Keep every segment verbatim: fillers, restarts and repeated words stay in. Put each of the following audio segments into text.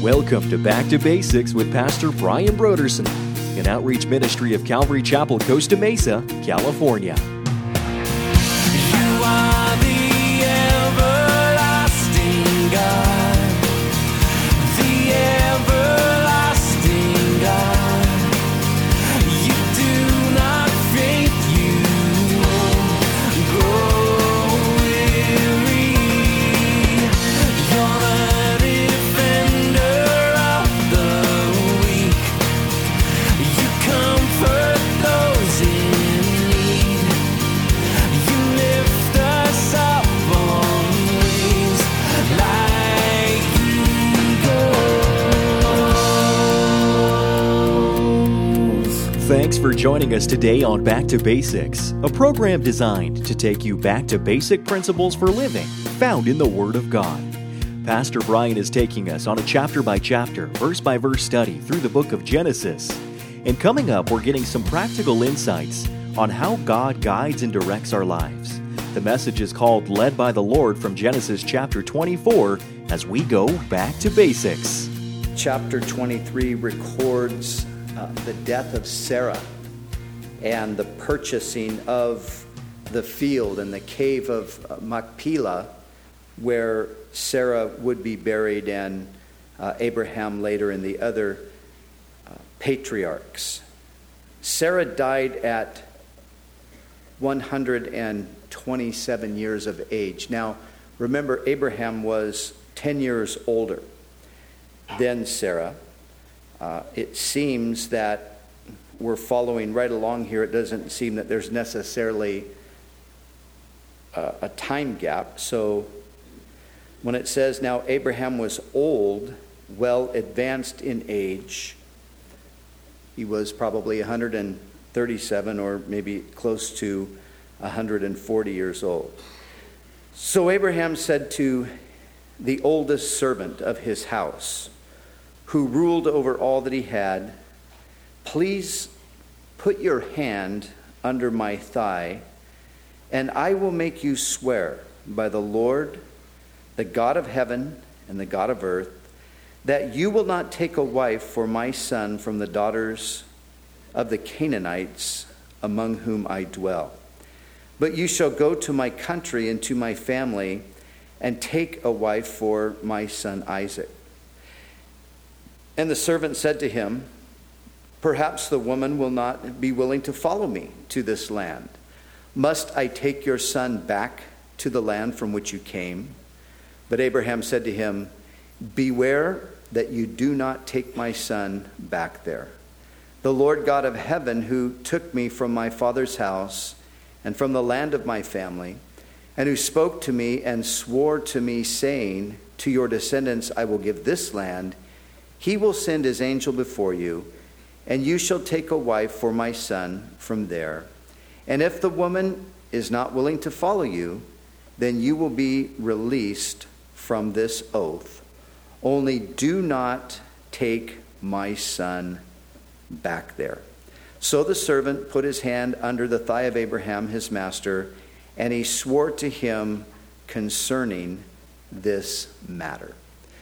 Welcome to Back to Basics with Pastor Brian Broderson, an outreach ministry of Calvary Chapel, Costa Mesa, California. You are the everlasting God, the everlasting God. You do not faint, you won't grow weary. You're the defender of the weak. You comfort those in need. You lift us up on wings like eagles. Thanks for joining us today on Back to Basics, a program designed to take you back to basic principles for living found in the Word of God. Pastor Brian is taking us on a chapter-by-chapter, verse-by-verse study through the book of Genesis. And coming up, we're getting some practical insights on how God guides and directs our lives. The message is called Led by the Lord from Genesis chapter twenty-four as we go back to basics. Chapter twenty-three records uh, the death of Sarah and the purchasing of the field and the cave of uh, Machpelah, where Sarah would be buried, and uh, Abraham later, and the other uh, patriarchs. Sarah died at one hundred twenty-seven years of age. Now, remember, Abraham was ten years older than Sarah. Uh, it seems that we're following right along here. It doesn't seem that there's necessarily a, a time gap. So when it says, now Abraham was old, well advanced in age, he was probably one hundred thirty-seven or maybe close to one hundred forty years old. So Abraham said to the oldest servant of his house, who ruled over all that he had, please put your hand under my thigh, and I will make you swear by the Lord, the God of heaven and the God of earth, that you will not take a wife for my son from the daughters of the Canaanites among whom I dwell. But you shall go to my country and to my family and take a wife for my son Isaac. And the servant said to him, perhaps the woman will not be willing to follow me to this land. Must I take your son back to the land from which you came? But Abraham said to him, beware that you do not take my son back there. The Lord God of heaven, who took me from my father's house and from the land of my family, and who spoke to me and swore to me, saying, to your descendants I will give this land, he will send his angel before you, and you shall take a wife for my son from there. And if the woman is not willing to follow you, then you will be released from this oath. Only do not take my son back there. So the servant put his hand under the thigh of Abraham, his master, and he swore to him concerning this matter.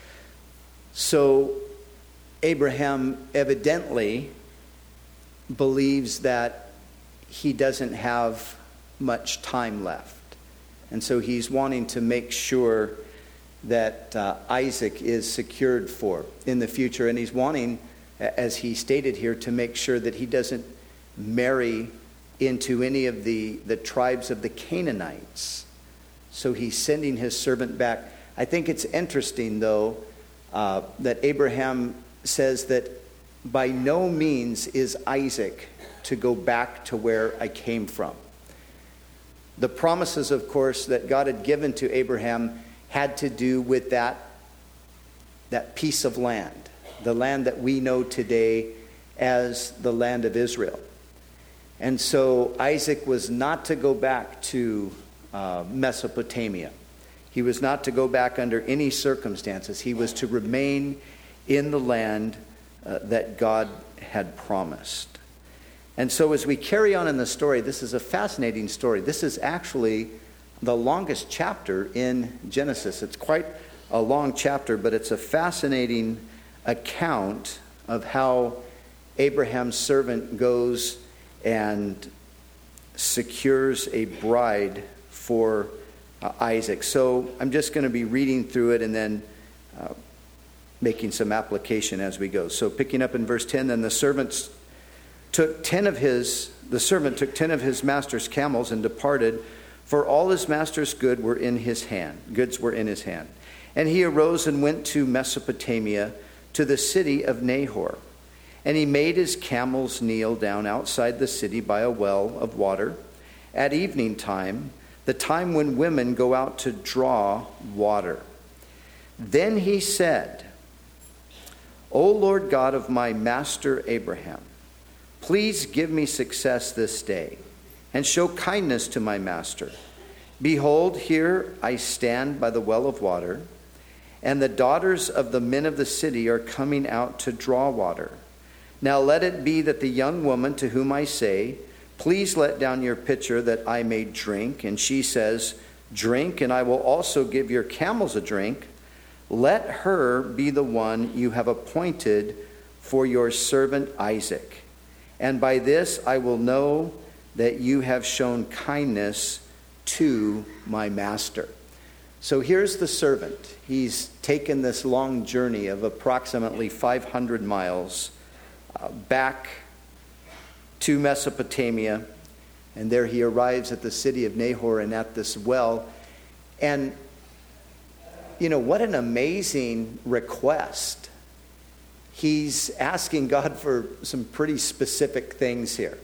So Abraham evidently believes that he doesn't have much time left. And so he's wanting to make sure that uh, Isaac is secured for in the future. And he's wanting, as he stated here, to make sure that he doesn't marry into any of the, the tribes of the Canaanites. So he's sending his servant back. I think it's interesting, though, uh, that Abraham says that by no means is Isaac to go back to where I came from. The promises, of course, that God had given to Abraham had to do with that, that piece of land, the land that we know today as the land of Israel. And so Isaac was not to go back to uh, Mesopotamia. He was not to go back under any circumstances. He was to remain in the land uh, that God had promised. And so as we carry on in the story, this is a fascinating story. This is actually the longest chapter in Genesis. It's quite a long chapter, but it's a fascinating account of how Abraham's servant goes and secures a bride for uh, Isaac. So I'm just going to be reading through it and then uh, making some application as we go. So picking up in verse ten, then the servants took ten of his, the servant took ten of his master's camels and departed, for all his master's good were in his hand, goods were in his hand. And he arose and went to Mesopotamia, to the city of Nahor. And he made his camels kneel down outside the city by a well of water at evening time, the time when women go out to draw water. Then he said, O Lord God of my master Abraham, please give me success this day, and show kindness to my master. Behold, here I stand by the well of water, and the daughters of the men of the city are coming out to draw water. Now let it be that the young woman to whom I say, please let down your pitcher that I may drink, and she says, drink, and I will also give your camels a drink, let her be the one you have appointed for your servant Isaac. And by this I will know that you have shown kindness to my master. So here's the servant. He's taken this long journey of approximately five hundred miles uh, back to Mesopotamia. And there he arrives at the city of Nahor and at this well. And, you know, what an amazing request. He's asking God for some pretty specific things here.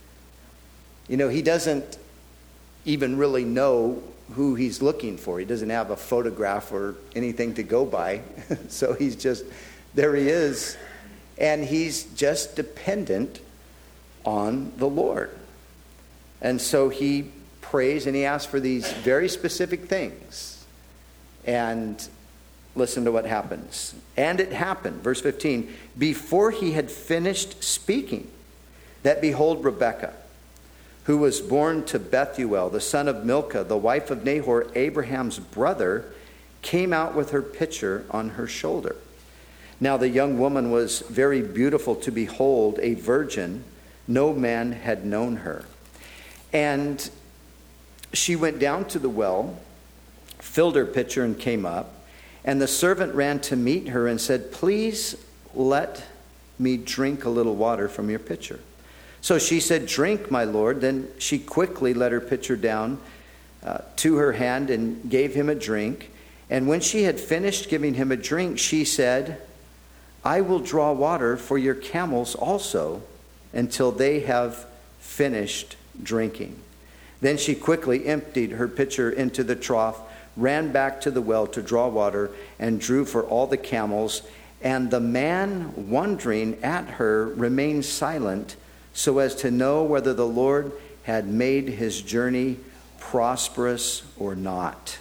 You know, he doesn't even really know who he's looking for. He doesn't have a photograph or anything to go by. So he's just, there he is. And he's just dependent on the Lord. And so he prays and he asks for these very specific things. And listen to what happens. And it happened, verse fifteen, before he had finished speaking, that behold, Rebekah, who was born to Bethuel, the son of Milcah, the wife of Nahor, Abraham's brother, came out with her pitcher on her shoulder. Now the young woman was very beautiful to behold, a virgin. No man had known her. And she went down to the well, filled her pitcher, and came up. And the servant ran to meet her and said, please let me drink a little water from your pitcher. So she said, drink, my lord. Then she quickly let her pitcher down uh, to her hand and gave him a drink. And when she had finished giving him a drink, she said, I will draw water for your camels also until they have finished drinking. Then she quickly emptied her pitcher into the trough, ran back to the well to draw water, and drew for all the camels. And the man, wondering at her, remained silent, so as to know whether the Lord had made his journey prosperous or not.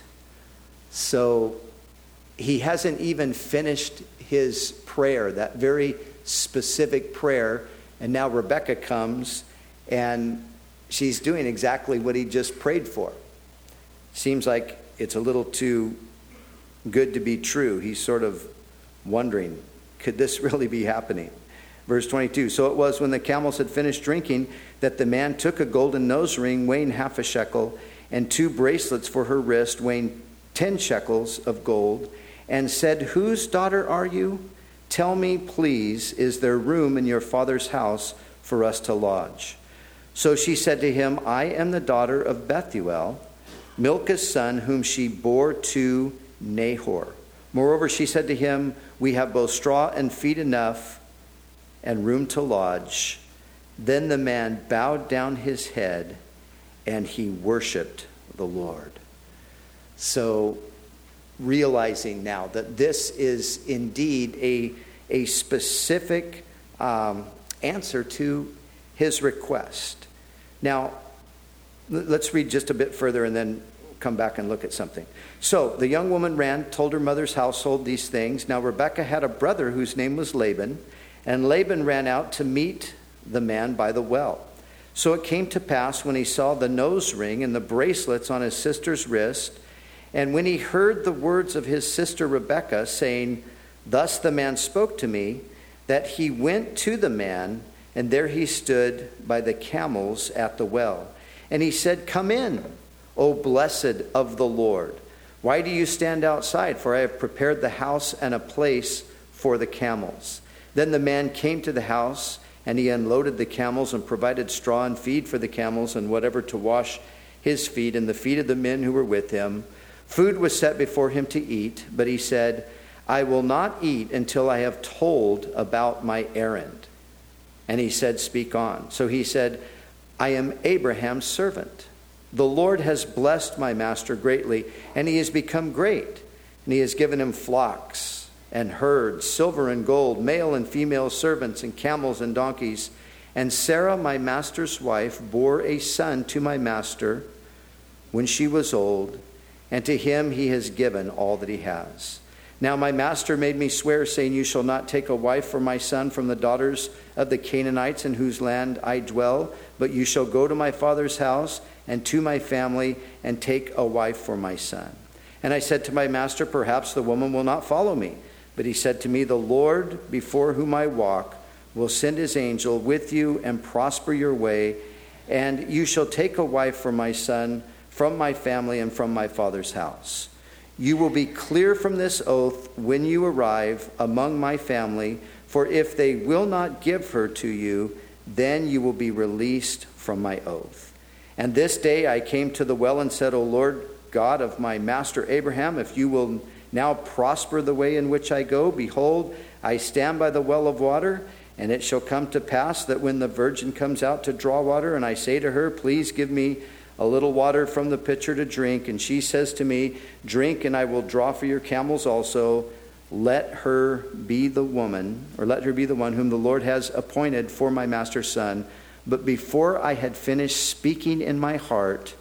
So he hasn't even finished his prayer, that very specific prayer, and now Rebekah comes and she's doing exactly what he just prayed for. Seems like it's a little too good to be true. He's sort of wondering, could this really be happening? Verse twenty-two, so it was when the camels had finished drinking that the man took a golden nose ring weighing half a shekel and two bracelets for her wrist weighing ten shekels of gold and said, whose daughter are you? Tell me, please, is there room in your father's house for us to lodge? So she said to him, I am the daughter of Bethuel, Milcah's son, whom she bore to Nahor. Moreover, she said to him, we have both straw and feed enough and room to lodge. Then the man bowed down his head and he worshiped the Lord. So realizing now that this is indeed a, a specific um, answer to his request. Now, let's read just a bit further and then come back and look at something. So the young woman ran, told her mother's household these things. Now Rebekah had a brother whose name was Laban, and Laban ran out to meet the man by the well. So it came to pass when he saw the nose ring and the bracelets on his sister's wrist, and when he heard the words of his sister Rebekah saying, Thus the man spoke to me, that he went to the man, and there he stood by the camels at the well. And he said, Come in, O blessed of the Lord. Why do you stand outside? For I have prepared the house and a place for the camels. Then the man came to the house, and he unloaded the camels and provided straw and feed for the camels and whatever to wash his feet and the feet of the men who were with him. Food was set before him to eat, but he said, I will not eat until I have told about my errand. And he said, Speak on. So he said, I am Abraham's servant. The Lord has blessed my master greatly, and he has become great. And he has given him flocks and herds, silver and gold, male and female servants, and camels and donkeys. And Sarah, my master's wife, bore a son to my master when she was old, and to him he has given all that he has. Now my master made me swear, saying, You shall not take a wife for my son from the daughters of the Canaanites in whose land I dwell, but you shall go to my father's house and to my family and take a wife for my son. And I said to my master, Perhaps the woman will not follow me. But he said to me, The Lord before whom I walk will send his angel with you and prosper your way, and you shall take a wife for my son from my family and from my father's house. You will be clear from this oath when you arrive among my family, for if they will not give her to you, then you will be released from my oath. And this day I came to the well and said, O Lord God of my master Abraham, if you will now prosper the way in which I go, behold, I stand by the well of water, and it shall come to pass that when the virgin comes out to draw water, and I say to her, Please give me a little water from the pitcher to drink, and she says to me, Drink, and I will draw for your camels also. Let her be the woman, or let her be the one whom the Lord has appointed for my master's son. But before I had finished speaking in my heart,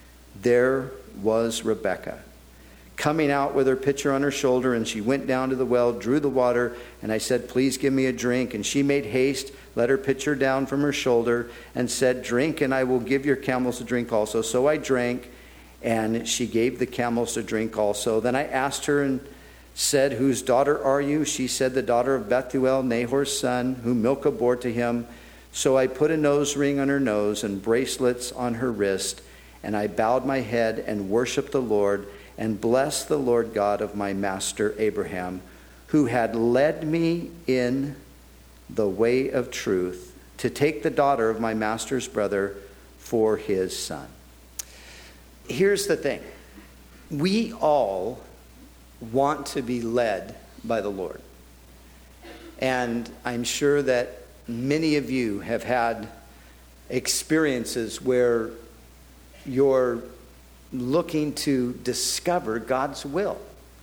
there was Rebekah, coming out with her pitcher on her shoulder, and she went down to the well, drew the water, and I said, Please give me a drink. And she made haste, let her pitcher down from her shoulder, and said, Drink, and I will give your camels a drink also. So I drank, and she gave the camels a drink also. Then I asked her and said, Whose daughter are you? She said, The daughter of Bethuel, Nahor's son, whom Milcah bore to him. So I put a nose ring on her nose and bracelets on her wrist, and I bowed my head and worshipped the Lord, and blessed the Lord God of my master Abraham, who had led me in the way of truth to take the daughter of my master's brother for his son. Here's the thing. We all want to be led by the Lord. And I'm sure that many of you have had experiences where you're looking to discover God's will.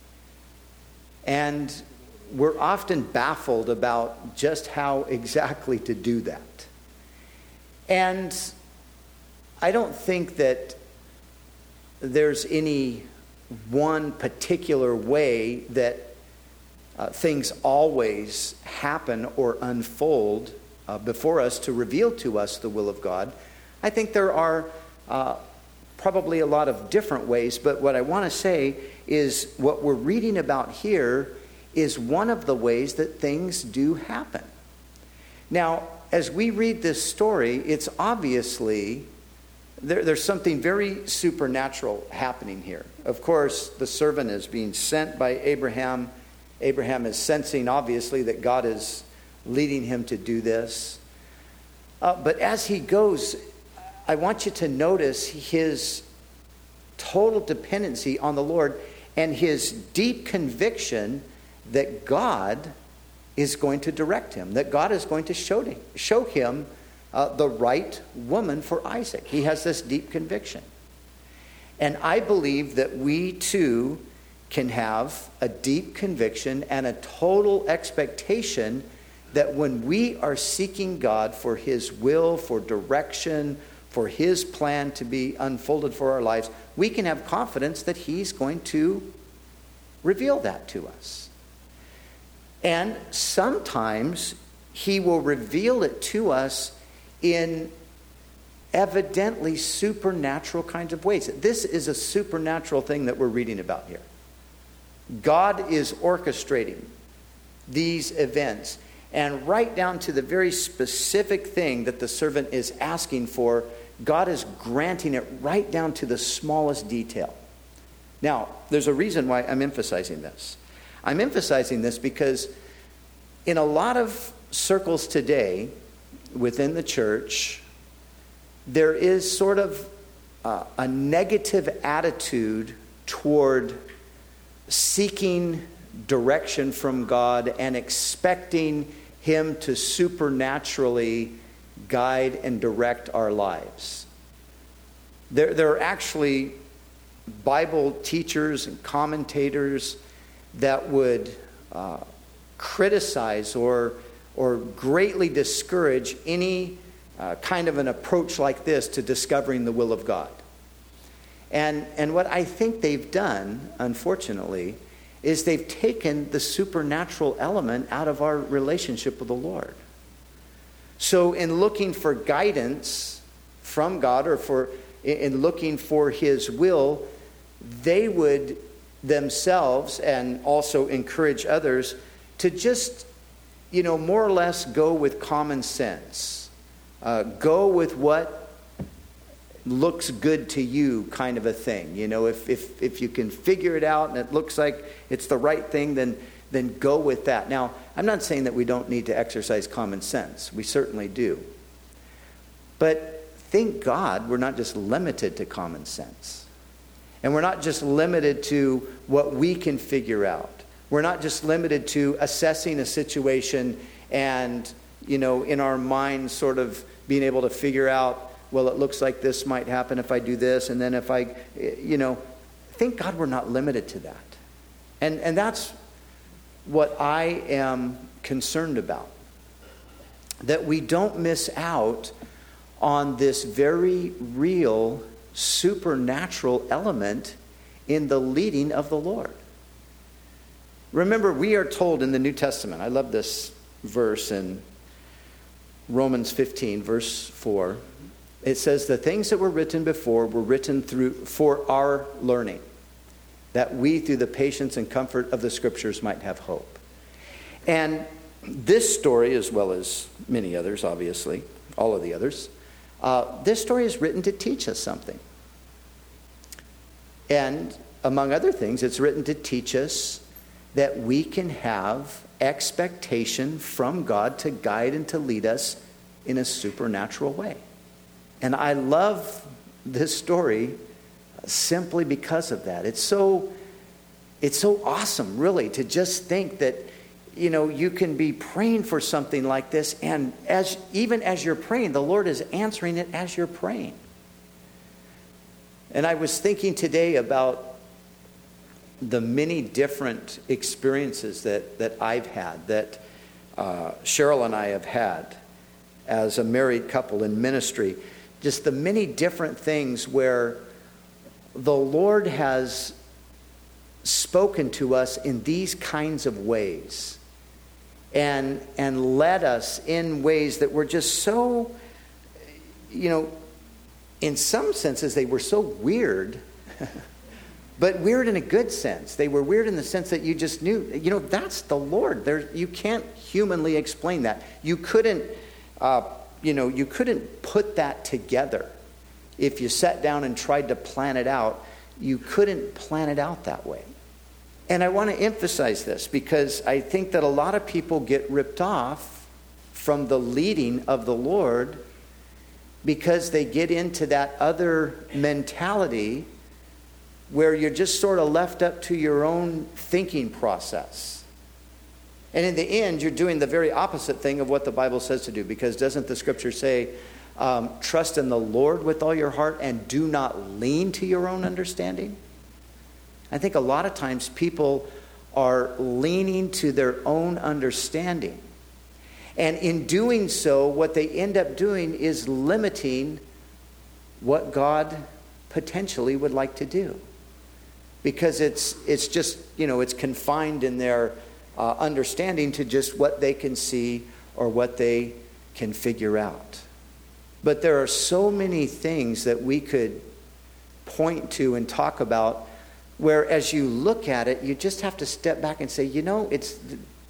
And we're often baffled about just how exactly to do that. And I don't think that there's any one particular way that uh, things always happen or unfold uh, before us to reveal to us the will of God. I think there are uh, probably a lot of different ways, but what I want to say is what we're reading about here is one of the ways that things do happen. Now, as we read this story, it's obviously there, there's something very supernatural happening here. Of course, the servant is being sent by Abraham. Abraham is sensing, obviously, that God is leading him to do this. Uh, but as he goes, I want you to notice his total dependency on the Lord and his deep conviction that God is going to direct him, that God is going to show, to, show him uh, the right woman for Isaac. He has this deep conviction. And I believe that we too can have a deep conviction and a total expectation that when we are seeking God for his will, for direction, for his plan to be unfolded for our lives, we can have confidence that he's going to reveal that to us. And sometimes he will reveal it to us in evidently supernatural kinds of ways. This is a supernatural thing that we're reading about here. God is orchestrating these events. And right down to the very specific thing that the servant is asking for, God is granting it right down to the smallest detail. Now, there's a reason why I'm emphasizing this. I'm emphasizing this because in a lot of circles today within the church, there is sort of uh, a negative attitude toward seeking direction from God and expecting Him to supernaturally guide and direct our lives. There, there are actually Bible teachers and commentators that would uh, criticize or, or greatly discourage any uh, kind of an approach like this to discovering the will of God. And, and what I think they've done, unfortunately, is they've taken the supernatural element out of our relationship with the Lord. So in looking for guidance from God, or for in looking for His will, they would themselves and also encourage others to just, you know, more or less go with common sense. Uh, go with what looks good to you, kind of a thing. You know, if, if, if you can figure it out and it looks like it's the right thing, then, then go with that. Now, I'm not saying that we don't need to exercise common sense. We certainly do. But thank God we're not just limited to common sense. And we're not just limited to what we can figure out. We're not just limited to assessing a situation and, you know, in our minds sort of being able to figure out, well, it looks like this might happen if I do this, and then if I, you know, thank God we're not limited to that. And and that's what I am concerned about. That we don't miss out on this very real supernatural element in the leading of the Lord. Remember, we are told in the New Testament, I love this verse in Romans fifteen, verse four. It says, the things that were written before were written through for our learning, that we through the patience and comfort of the Scriptures might have hope. And this story, as well as many others, obviously, all of the others, uh, this story is written to teach us something. And among other things, it's written to teach us that we can have expectation from God to guide and to lead us in a supernatural way. And I love this story simply because of that. It's so, it's so awesome, really, to just think that, you know, you can be praying for something like this, and as even as you're praying, the Lord is answering it as you're praying. And I was thinking today about the many different experiences that, that I've had, that uh, Cheryl and I have had as a married couple in ministry. Just the many different things where the Lord has spoken to us in these kinds of ways and, and led us in ways that were just so, you know, in some senses they were so weird, but weird in a good sense. They were weird in the sense that you just knew, you know, that's the Lord. There, you can't humanly explain that. You couldn't... Uh, You know, you couldn't put that together. If you sat down and tried to plan it out, you couldn't plan it out that way. And I want to emphasize this because I think that a lot of people get ripped off from the leading of the Lord because they get into that other mentality where you're just sort of left up to your own thinking process. And in the end, you're doing the very opposite thing of what the Bible says to do. Because doesn't the Scripture say, um, trust in the Lord with all your heart and do not lean to your own understanding? I think a lot of times people are leaning to their own understanding. And in doing so, what they end up doing is limiting what God potentially would like to do. Because it's it's just, you know, it's confined in their Uh, understanding to just what they can see or what they can figure out. But there are so many things that we could point to and talk about where as you look at it, you just have to step back and say, you know, it's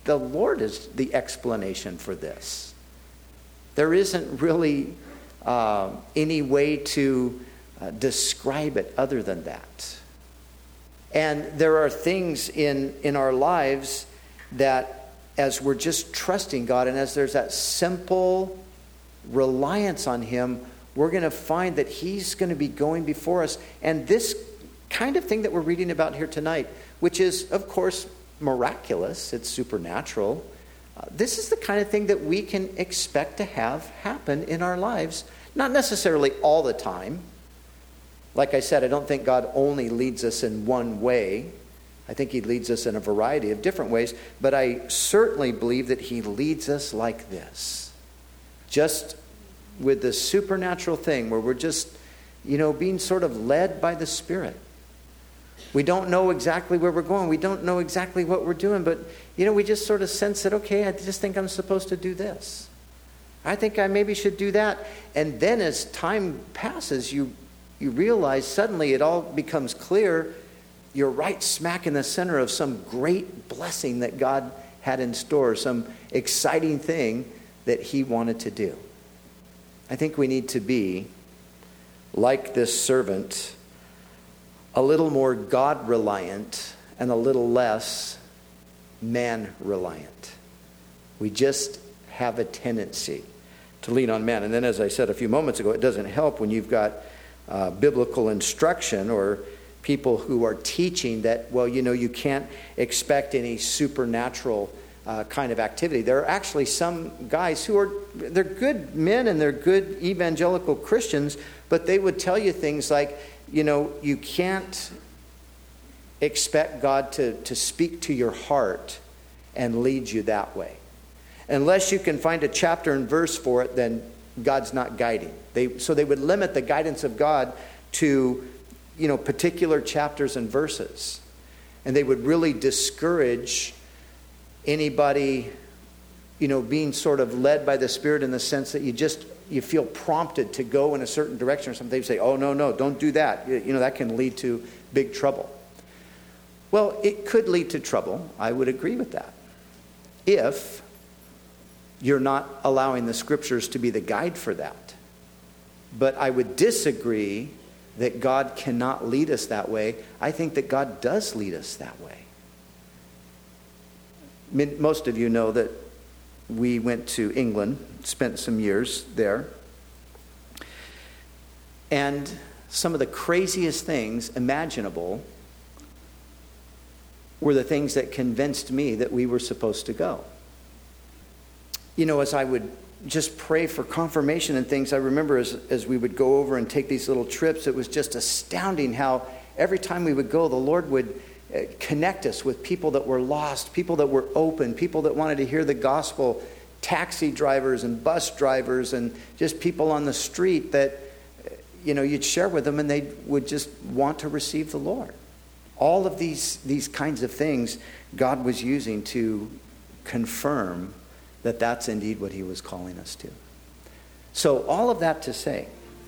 the Lord is the explanation for this. There isn't really uh, any way to uh, describe it other than that. And there are things in, in our lives that as we're just trusting God and as there's that simple reliance on Him, we're going to find that He's going to be going before us. And this kind of thing that we're reading about here tonight, which is, of course, miraculous, it's supernatural, uh, this is the kind of thing that we can expect to have happen in our lives. Not necessarily all the time. Like I said, I don't think God only leads us in one way. I think He leads us in a variety of different ways. But I certainly believe that He leads us like this. Just with this supernatural thing where we're just, you know, being sort of led by the Spirit. We don't know exactly where we're going. We don't know exactly what we're doing. But, you know, we just sort of sense that, okay, I just think I'm supposed to do this. I think I maybe should do that. And then as time passes, you you realize suddenly it all becomes clear. You're right smack in the center of some great blessing that God had in store, some exciting thing that He wanted to do. I think we need to be like this servant, a little more God-reliant and a little less man-reliant. We just have a tendency to lean on man. And then, as I said a few moments ago, it doesn't help when you've got uh, biblical instruction or people who are teaching that, well, you know, you can't expect any supernatural uh, kind of activity. There are actually some guys who are, they're good men and they're good evangelical Christians, but they would tell you things like, you know, you can't expect God to, to speak to your heart and lead you that way. Unless you can find a chapter and verse for it, then God's not guiding. They, so they would limit the guidance of God to, you know, particular chapters and verses. And they would really discourage anybody, you know, being sort of led by the Spirit in the sense that you just, you feel prompted to go in a certain direction or something. They say, oh, no, no, don't do that. You know, that can lead to big trouble. Well, it could lead to trouble. I would agree with that. If you're not allowing the Scriptures to be the guide for that. But I would disagree that God cannot lead us that way. I think that God does lead us that way. I mean, most of you know that we went to England, spent some years there. And some of the craziest things imaginable were the things that convinced me that we were supposed to go. You know, as I would just pray for confirmation and things, I remember as, as we would go over and take these little trips, it was just astounding how every time we would go, the Lord would connect us with people that were lost, people that were open, people that wanted to hear the gospel, taxi drivers and bus drivers and just people on the street that, you know, you'd share with them and they would just want to receive the Lord. All of these, these kinds of things God was using to confirm that that's indeed what He was calling us to. So all of that to say,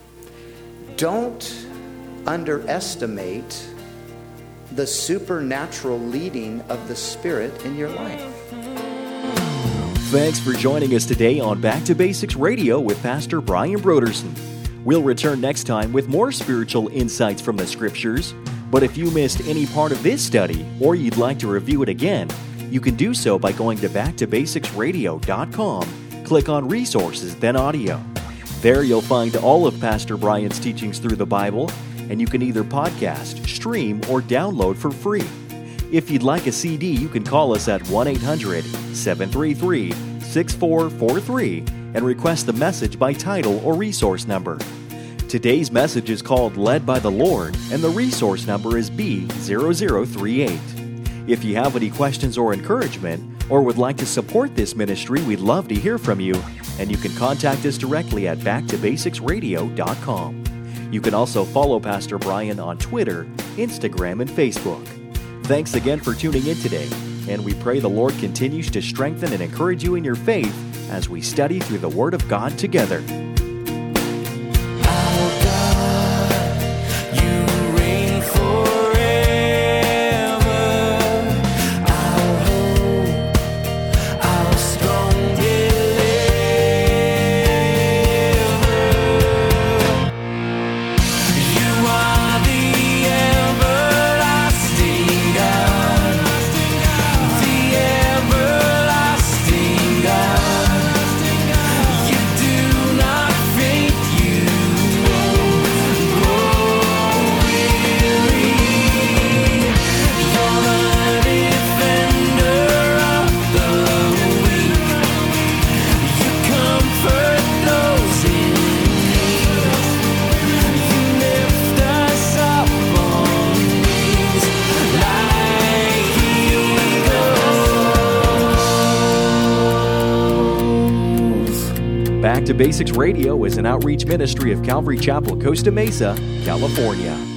don't underestimate the supernatural leading of the Spirit in your life. Thanks for joining us today on Back to Basics Radio with Pastor Brian Brodersen. We'll return next time with more spiritual insights from the Scriptures. But if you missed any part of this study or you'd like to review it again, you can do so by going to back to basics radio dot com, click on Resources, then Audio. There you'll find all of Pastor Brian's teachings through the Bible, and you can either podcast, stream, or download for free. If you'd like a C D, you can call us at one eight hundred, seven three three, six four four three and request the message by title or resource number. Today's message is called Led by the Lord, and the resource number is B zero zero three eight. If you have any questions or encouragement, or would like to support this ministry, we'd love to hear from you, and you can contact us directly at back to basics radio dot com. You can also follow Pastor Brian on Twitter, Instagram, and Facebook. Thanks again for tuning in today, and we pray the Lord continues to strengthen and encourage you in your faith as we study through the Word of God together. Back to Basics Radio is an outreach ministry of Calvary Chapel, Costa Mesa, California.